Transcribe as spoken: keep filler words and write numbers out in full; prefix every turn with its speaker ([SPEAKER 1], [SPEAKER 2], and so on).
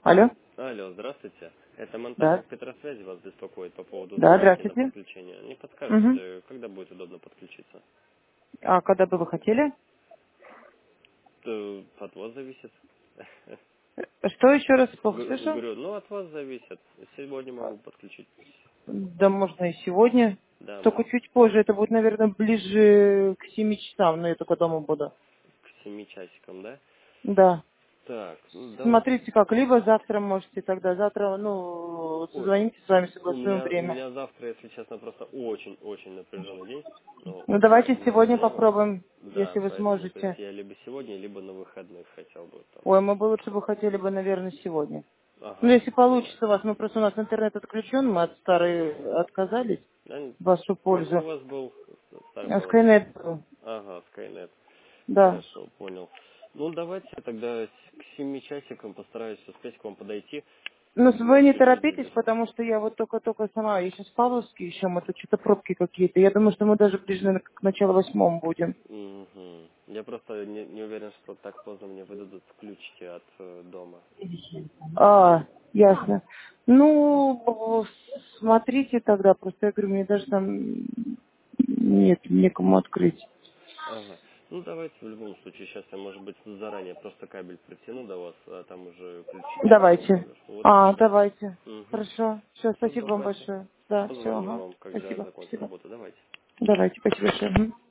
[SPEAKER 1] Алло?
[SPEAKER 2] Алло, здравствуйте. Это
[SPEAKER 1] Да.
[SPEAKER 2] монтажник Петросвязи вас беспокоит по поводу
[SPEAKER 1] Да,
[SPEAKER 2] дополнительного
[SPEAKER 1] здравствуйте.
[SPEAKER 2] подключения. Не
[SPEAKER 1] Угу.
[SPEAKER 2] подскажете, когда будет удобно подключиться?
[SPEAKER 1] А когда бы вы хотели?
[SPEAKER 2] Э, От вас зависит.
[SPEAKER 1] Что еще раз плохо
[SPEAKER 2] Г-
[SPEAKER 1] слышу?
[SPEAKER 2] Говорю, ну от вас зависит. Сегодня могу подключить.
[SPEAKER 1] Да, можно и сегодня.
[SPEAKER 2] Да,
[SPEAKER 1] Только
[SPEAKER 2] можно
[SPEAKER 1] чуть позже. Это будет, наверное, ближе к семи часам, но я только дома буду.
[SPEAKER 2] к семи часикам, да?
[SPEAKER 1] Да.
[SPEAKER 2] Так, ну давайте.
[SPEAKER 1] Смотрите, как либо завтра можете тогда. Завтра, ну,
[SPEAKER 2] Ой,
[SPEAKER 1] созвоните с вами,
[SPEAKER 2] у
[SPEAKER 1] согласуем
[SPEAKER 2] меня, у
[SPEAKER 1] время.
[SPEAKER 2] меня завтра, если честно, просто очень-очень напряженный день. Ну,
[SPEAKER 1] Ну, давайте
[SPEAKER 2] очень много
[SPEAKER 1] сегодня
[SPEAKER 2] дел.
[SPEAKER 1] попробуем,
[SPEAKER 2] Да,
[SPEAKER 1] если вы
[SPEAKER 2] поэтому, то есть
[SPEAKER 1] сможете.
[SPEAKER 2] я либо сегодня, либо на выходных хотел бы там.
[SPEAKER 1] Ой, мы бы лучше бы хотели бы, наверное, сегодня. Ну,
[SPEAKER 2] Ага,
[SPEAKER 1] если
[SPEAKER 2] понимаю.
[SPEAKER 1] получится у вас, ну, просто у нас интернет отключен, мы от старой отказались
[SPEAKER 2] Да,
[SPEAKER 1] в вашу
[SPEAKER 2] какой
[SPEAKER 1] пользу.
[SPEAKER 2] у вас был старый
[SPEAKER 1] А,
[SPEAKER 2] проводник?
[SPEAKER 1] Скайнет.
[SPEAKER 2] Ага, Skynet.
[SPEAKER 1] Да.
[SPEAKER 2] Хорошо, понял. Ну, давайте я тогда с- к семи часикам постараюсь успеть к вам подойти,
[SPEAKER 1] Ну, вы не
[SPEAKER 2] чуть-чуть
[SPEAKER 1] торопитесь,
[SPEAKER 2] задержусь.
[SPEAKER 1] потому что я вот только-только сама, я сейчас в Павловске еще, мы тут что-то пробки какие-то. Я думаю, что мы даже ближе наверное, к началу восьмому будем.
[SPEAKER 2] Мгм. Я просто не, не уверен, что так поздно мне выдадут ключики от э, дома.
[SPEAKER 1] А, ясно. Ну, смотрите тогда, просто я говорю, мне даже там нет, некому открыть.
[SPEAKER 2] Ага. Ну, давайте в любом случае, сейчас я, может быть, заранее просто кабель притяну до вас, а там уже ключики вам
[SPEAKER 1] Давайте.
[SPEAKER 2] повешу. Вот и
[SPEAKER 1] А,
[SPEAKER 2] все.
[SPEAKER 1] давайте.
[SPEAKER 2] Угу.
[SPEAKER 1] Хорошо. Все,
[SPEAKER 2] Все,
[SPEAKER 1] спасибо вам
[SPEAKER 2] давайте.
[SPEAKER 1] большое. Да, все,
[SPEAKER 2] Позвоню
[SPEAKER 1] ага.
[SPEAKER 2] вам, когда
[SPEAKER 1] Спасибо,
[SPEAKER 2] закончу
[SPEAKER 1] спасибо.
[SPEAKER 2] работу. Давайте.
[SPEAKER 1] Давайте, спасибо большое. Мгм.